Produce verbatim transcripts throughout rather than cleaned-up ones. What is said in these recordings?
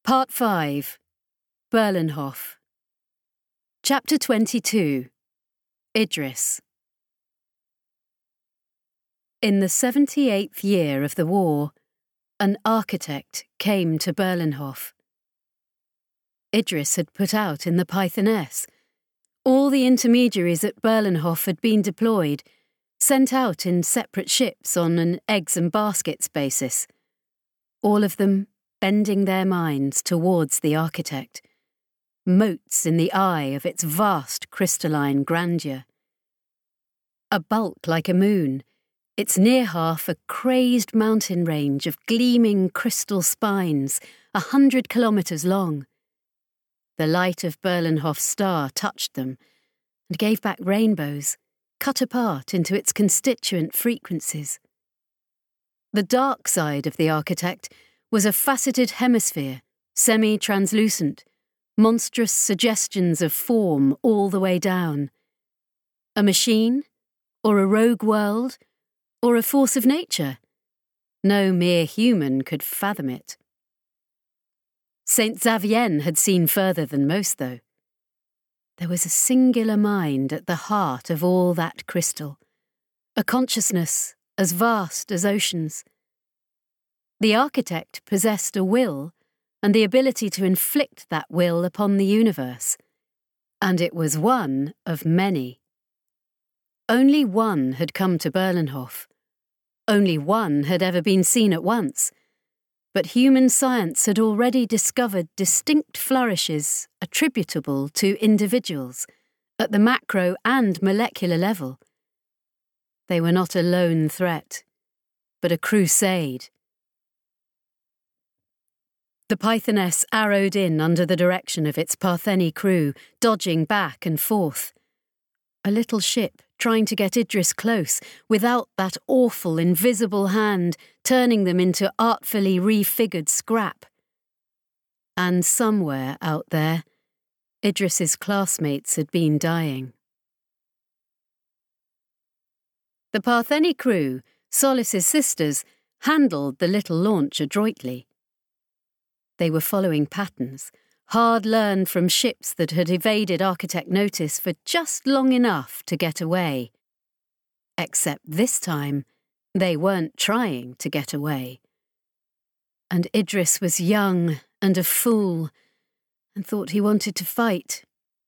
Part five. Berlenhof. Chapter twenty-two. Idris. In the seventy-eighth year of the war, an architect came to Berlenhof. Idris had put out in the Pythoness. All the intermediaries at Berlenhof had been deployed, sent out in separate ships on an eggs and baskets basis, all of them bending their minds towards the architect, motes in the eye of its vast crystalline grandeur. A bulk like a moon, its near half a crazed mountain range of gleaming crystal spines, a hundred kilometres long. The light of Berlenhof's star touched them and gave back rainbows, cut apart into its constituent frequencies. The dark side of the architect was a faceted hemisphere, semi-translucent, monstrous suggestions of form all the way down. A machine, or a rogue world, or a force of nature? No mere human could fathom it. Saint Xavienne had seen further than most, though. There was a singular mind at the heart of all that crystal, a consciousness as vast as oceans. The architect possessed a will and the ability to inflict that will upon the universe, and it was one of many. Only one had come to Berlenhof. Only one had ever been seen at once. But human science had already discovered distinct flourishes attributable to individuals at the macro and molecular level. They were not a lone threat, but a crusade. The Pythoness arrowed in under the direction of its Partheni crew, dodging back and forth. A little ship trying to get Idris close without that awful invisible hand turning them into artfully refigured scrap. And somewhere out there, Idris's classmates had been dying. The Partheni crew, Solis's sisters, handled the little launch adroitly. They were following patterns, hard learned from ships that had evaded architect notice for just long enough to get away. Except this time, they weren't trying to get away. And Idris was young and a fool, and thought he wanted to fight.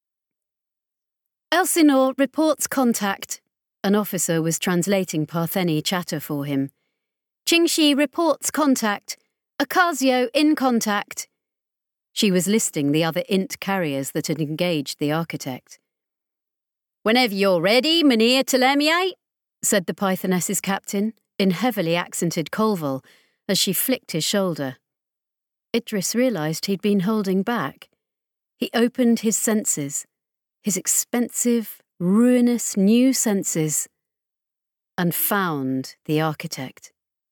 Elsinore reports contact. An officer was translating Partheni chatter for him. Qingxi reports contact. Ocasio in contact. She was listing the other int carriers that had engaged the architect. Whenever you're ready, Mynheer Thelemier, said the Pythoness's captain, in heavily accented Colville, as she flicked his shoulder. Idris realised he'd been holding back. He opened his senses, his expensive, ruinous new senses, and found the architect.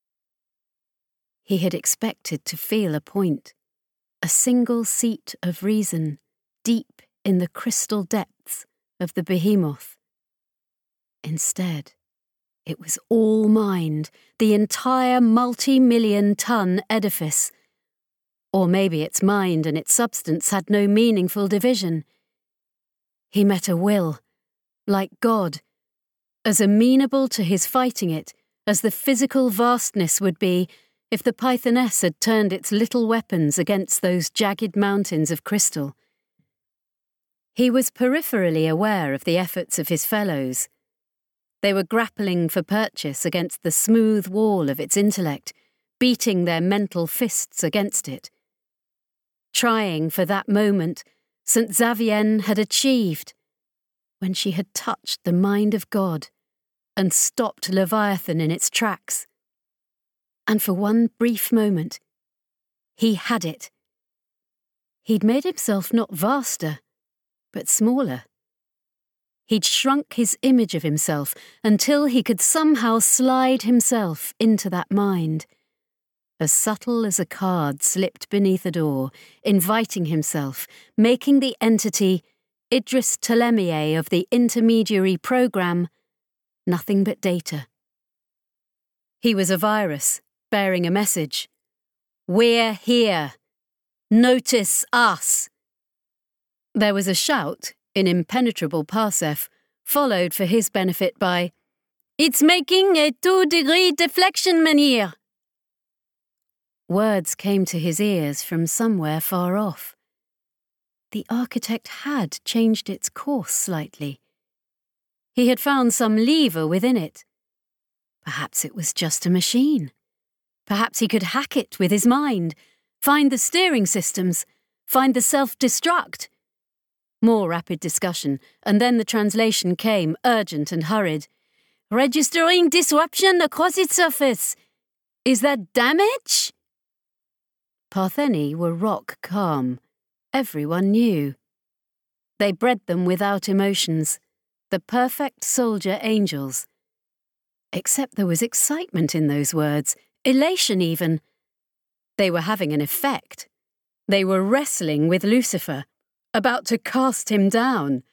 He had expected to feel a point, a single seat of reason, deep in the crystal depths of the behemoth. Instead, it was all mind, the entire multi-million ton edifice. Or maybe its mind and its substance had no meaningful division. He met a will, like God, as amenable to his fighting it as the physical vastness would be if the Pythoness had turned its little weapons against those jagged mountains of crystal. He was peripherally aware of the efforts of his fellows. They were grappling for purchase against the smooth wall of its intellect, beating their mental fists against it. Trying for that moment Saint Xavienne had achieved, when she had touched the mind of God and stopped Leviathan in its tracks. And for one brief moment, he had it. He'd made himself not vaster, but smaller. He'd shrunk his image of himself until he could somehow slide himself into that mind, as subtle as a card slipped beneath a door, inviting himself, making the entity Idris Thelemier of the intermediary program nothing but data. He was a virus, bearing a message. We're here. Notice us! There was a shout in impenetrable Parsef, followed for his benefit by, It's making a two-degree deflection, Menhir! Words came to his ears from somewhere far off. The architect had changed its course slightly. He had found some lever within it. Perhaps it was just a machine. Perhaps he could hack it with his mind, find the steering systems, find the self-destruct. More rapid discussion, and then the translation came, urgent and hurried. Registering disruption across its surface. Is that damage? Partheni were rock calm. Everyone knew. They bred them without emotions, the perfect soldier angels. Except there was excitement in those words, elation even. They were having an effect. They were wrestling with Lucifer, about to cast him down.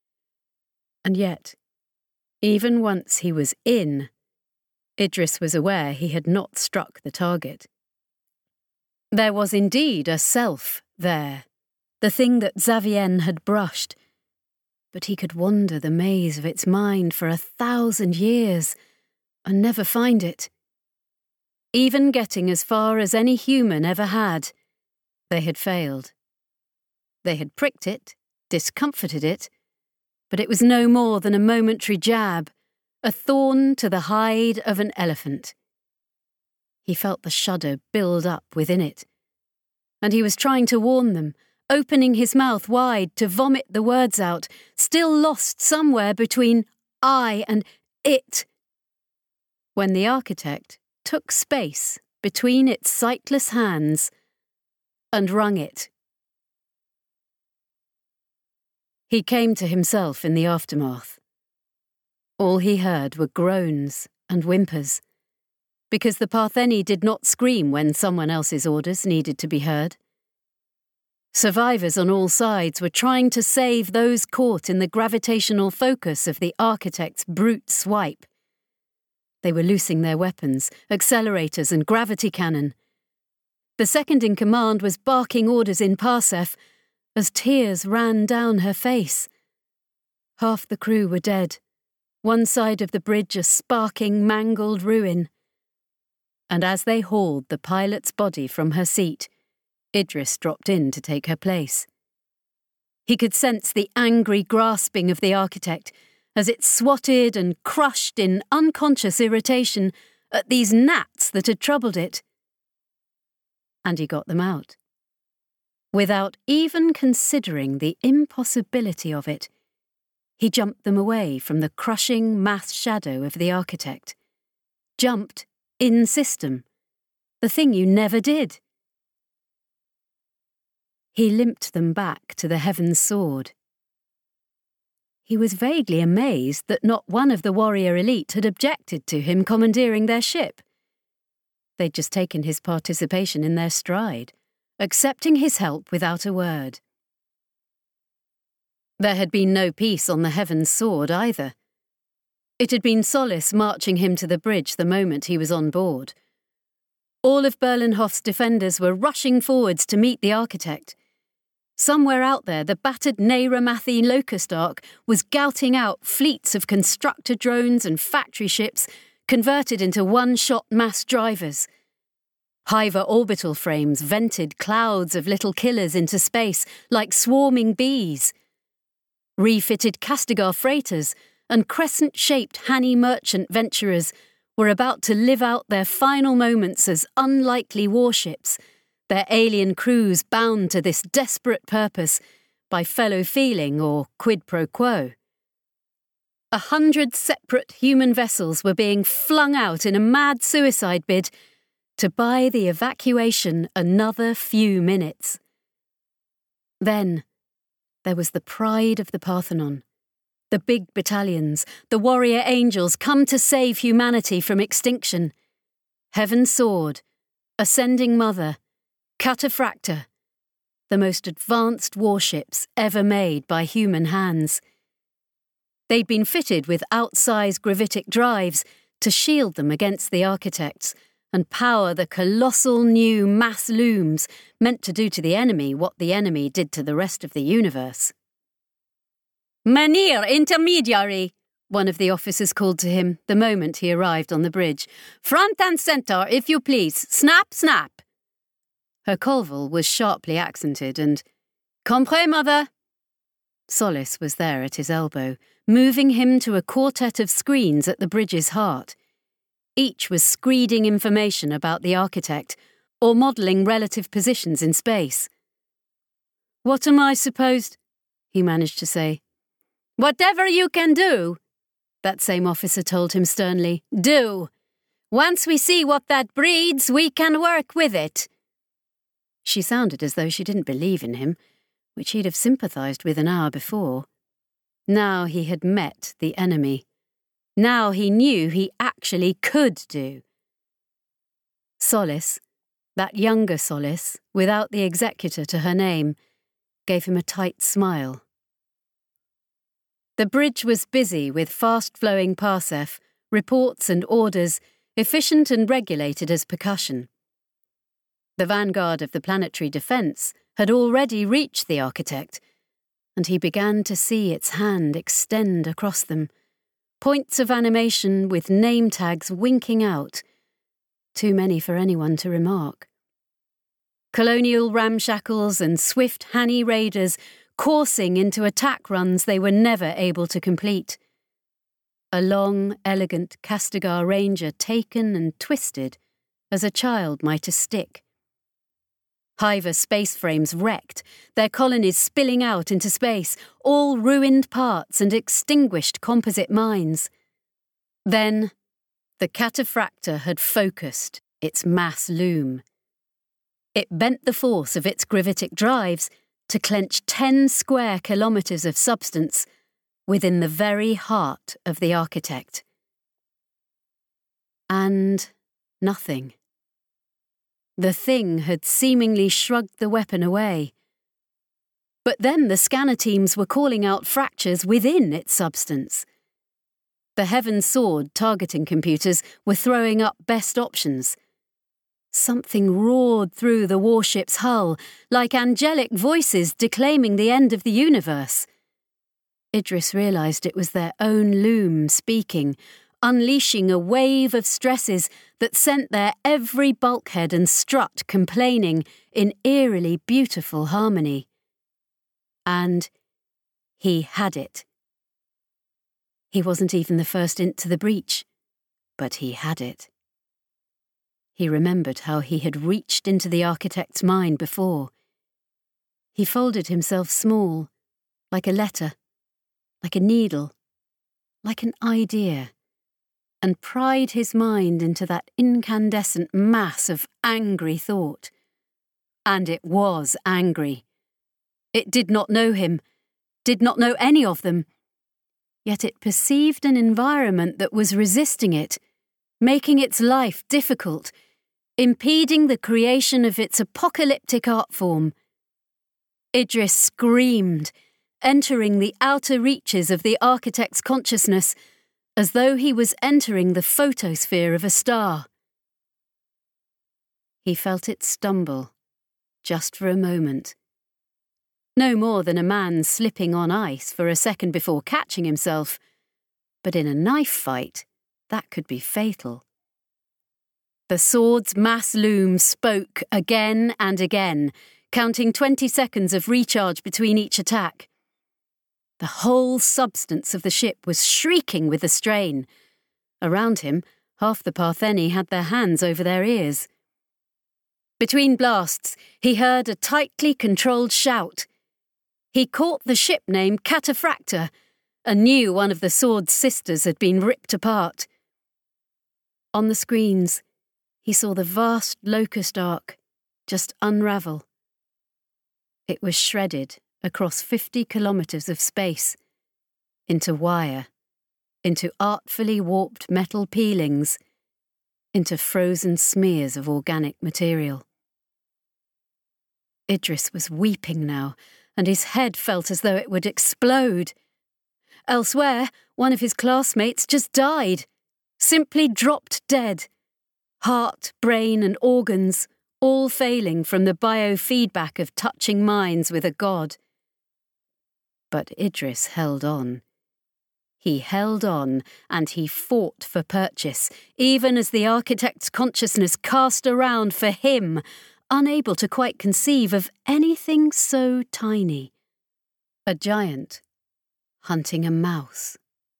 And yet, even once he was in, Idris was aware he had not struck the target. There was indeed a self there, the thing that Xavienne had brushed, but he could wander the maze of its mind for a thousand years and never find it. Even getting as far as any human ever had, they had failed. They had pricked it, discomforted it, but it was no more than a momentary jab, a thorn to the hide of an elephant. He felt the shudder build up within it, and he was trying to warn them, opening his mouth wide to vomit the words out, still lost somewhere between I and it, when the architect took space between its sightless hands and wrung it. He came to himself in the aftermath. All he heard were groans and whimpers, because the Partheni did not scream when someone else's orders needed to be heard. Survivors on all sides were trying to save those caught in the gravitational focus of the architect's brute swipe. They were loosing their weapons, accelerators and gravity cannon. The second in command was barking orders in Parsef as tears ran down her face. Half the crew were dead, one side of the bridge a sparking, mangled ruin. And as they hauled the pilot's body from her seat, Idris dropped in to take her place. He could sense the angry grasping of the architect as it swatted and crushed in unconscious irritation at these gnats that had troubled it. And he got them out. Without even considering the impossibility of it, he jumped them away from the crushing mass shadow of the architect. Jumped in system, the thing you never did. He limped them back to the Heaven's Sword. He was vaguely amazed that not one of the warrior elite had objected to him commandeering their ship. They'd just taken his participation in their stride, accepting his help without a word. There had been no peace on the Heaven's Sword either. It had been Solis marching him to the bridge the moment he was on board. All of Berlenhoff's defenders were rushing forwards to meet the architect. Somewhere out there, the battered Neyramathi Locust Ark was gouting out fleets of constructor drones and factory ships converted into one-shot mass drivers. Hiver orbital frames vented clouds of little killers into space like swarming bees. Refitted Castigar freighters and crescent-shaped Hani merchant venturers were about to live out their final moments as unlikely warships, their alien crews bound to this desperate purpose by fellow feeling or quid pro quo. A hundred separate human vessels were being flung out in a mad suicide bid to buy the evacuation another few minutes. Then there was the pride of the Parthenon, the big battalions, the warrior angels come to save humanity from extinction. Heaven's Sword, Ascending Mother, Cataphracta, the most advanced warships ever made by human hands. They'd been fitted with outsized gravitic drives to shield them against the architects and power the colossal new mass looms meant to do to the enemy what the enemy did to the rest of the universe. "Mynheer Intermediary," one of the officers called to him the moment he arrived on the bridge. "Front and centre, if you please. Snap, snap." Her Colville was sharply accented and, "Compray, mother." Solace was there at his elbow, moving him to a quartet of screens at the bridge's heart. Each was screeding information about the architect or modelling relative positions in space. "What am I supposed—" he managed to say. "Whatever you can do," that same officer told him sternly. "Do. Once we see what that breeds, we can work with it." She sounded as though she didn't believe in him, which he'd have sympathised with an hour before. Now he had met the enemy. Now he knew he actually could do. Solace, that younger Solace, without the executor to her name, gave him a tight smile. The bridge was busy with fast-flowing Parsef, reports and orders, efficient and regulated as percussion. The vanguard of the planetary defence had already reached the architect, and he began to see its hand extend across them, points of animation with name tags winking out, too many for anyone to remark. Colonial ramshackles and swift Hanny raiders coursing into attack runs they were never able to complete. A long, elegant Castigar Ranger taken and twisted as a child might a stick. Hiver space frames wrecked, their colonies spilling out into space, all ruined parts and extinguished composite mines. Then, the Cataphracta had focused its mass loom. It bent the force of its gravitic drives to clench ten square kilometres of substance within the very heart of the architect. And nothing. The thing had seemingly shrugged the weapon away. But then the scanner teams were calling out fractures within its substance. The Heaven Sword targeting computers were throwing up best options. Something roared through the warship's hull, like angelic voices declaiming the end of the universe. Idris realised it was their own loom speaking, unleashing a wave of stresses that sent their every bulkhead and strut complaining in eerily beautiful harmony. And he had it. He wasn't even the first into the breach, but he had it. He remembered how he had reached into the architect's mind before. He folded himself small, like a letter, like a needle, like an idea, and pried his mind into that incandescent mass of angry thought. And it was angry. It did not know him, did not know any of them, yet it perceived an environment that was resisting it, making its life difficult, impeding the creation of its apocalyptic art form. Idris screamed, entering the outer reaches of the architect's consciousness, as though he was entering the photosphere of a star. He felt it stumble, just for a moment. No more than a man slipping on ice for a second before catching himself, but in a knife fight, that could be fatal. The sword's mass loom spoke again and again, counting twenty seconds of recharge between each attack. The whole substance of the ship was shrieking with the strain. Around him, half the Partheni had their hands over their ears. Between blasts, he heard a tightly controlled shout. He caught the ship name Cataphracta and knew one of the sword's sisters had been ripped apart. On the screens, he saw the vast locust arc just unravel. It was shredded across fifty kilometres of space, into wire, into artfully warped metal peelings, into frozen smears of organic material. Idris was weeping now, and his head felt as though it would explode. Elsewhere, one of his classmates just died, simply dropped dead, heart, brain and organs all failing from the biofeedback of touching minds with a god. But Idris held on. He held on, and he fought for purchase, even as the architect's consciousness cast around for him, unable to quite conceive of anything so tiny. A giant hunting a mouse.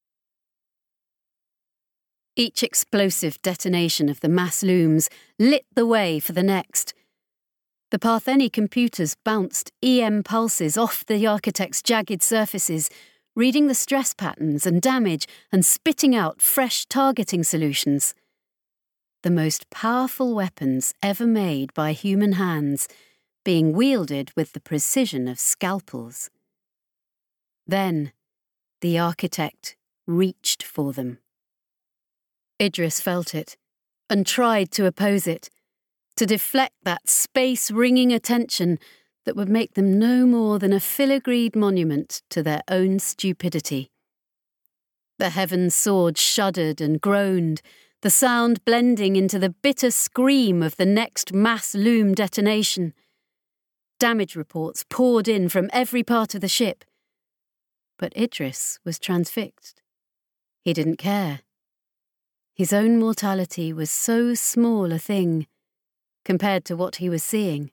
Each explosive detonation of the mass looms lit the way for the next. The Partheni computers bounced E M pulses off the architect's jagged surfaces, reading the stress patterns and damage and spitting out fresh targeting solutions. The most powerful weapons ever made by human hands, being wielded with the precision of scalpels. Then, the architect reached for them. Idris felt it, and tried to oppose it, to deflect that space-ringing attention that would make them no more than a filigreed monument to their own stupidity. The heavens' sword shuddered and groaned, the sound blending into the bitter scream of the next mass loom detonation. Damage reports poured in from every part of the ship. But Idris was transfixed. He didn't care. His own mortality was so small a thing compared to what he was seeing.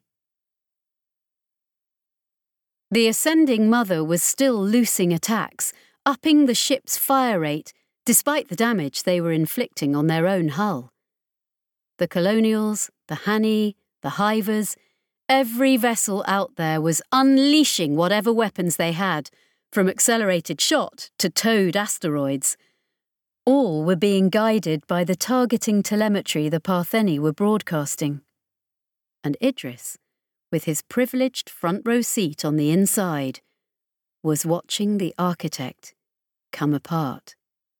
The ascending mother was still loosing attacks, upping the ship's fire rate despite the damage they were inflicting on their own hull. The Colonials, the Hani, the Hivers, every vessel out there was unleashing whatever weapons they had, from accelerated shot to towed asteroids. All were being guided by the targeting telemetry the Partheni were broadcasting. And Idris, with his privileged front row seat on the inside, was watching the architect come apart.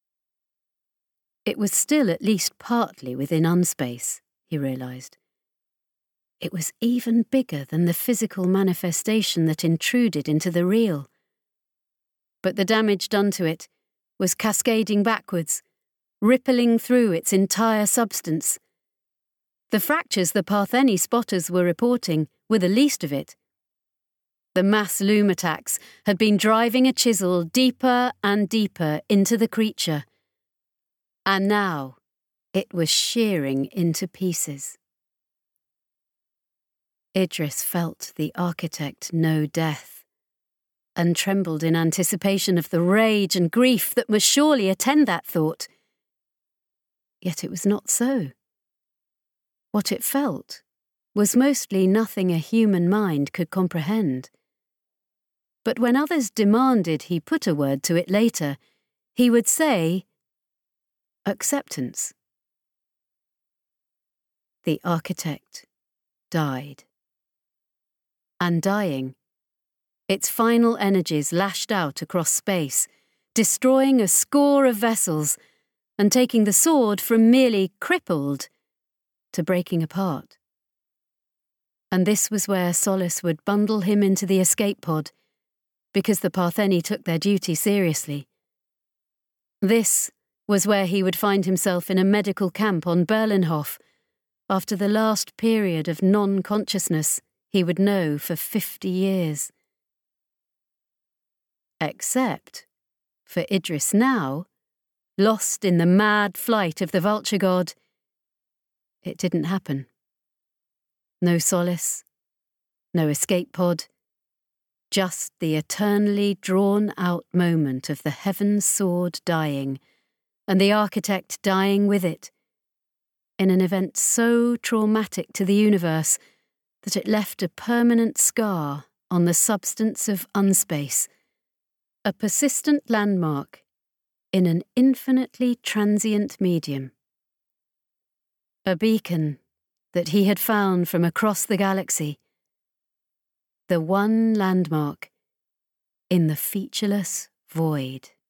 It was still at least partly within unspace, he realised. It was even bigger than the physical manifestation that intruded into the real. But the damage done to it was cascading backwards, rippling through its entire substance. The fractures the Partheni spotters were reporting were the least of it. The mass loom attacks had been driving a chisel deeper and deeper into the creature, and now it was shearing into pieces. Idris felt the architect know death, and trembled in anticipation of the rage and grief that must surely attend that thought. Yet it was not so. What it felt was mostly nothing a human mind could comprehend. But when others demanded he put a word to it later, he would say, acceptance. The architect died. And dying, its final energies lashed out across space, destroying a score of vessels and taking the sword from merely crippled to breaking apart. And this was where Solace would bundle him into the escape pod, because the Partheni took their duty seriously. This was where he would find himself in a medical camp on Berlinhof, after the last period of non-consciousness he would know for fifty years. Except for Idris now, lost in the mad flight of the vulture god. It didn't happen. No Solace, no escape pod, just the eternally drawn-out moment of the heaven's sword dying, and the architect dying with it, in an event so traumatic to the universe that it left a permanent scar on the substance of unspace, a persistent landmark in an infinitely transient medium. A beacon that he had found from across the galaxy, the one landmark in the featureless void.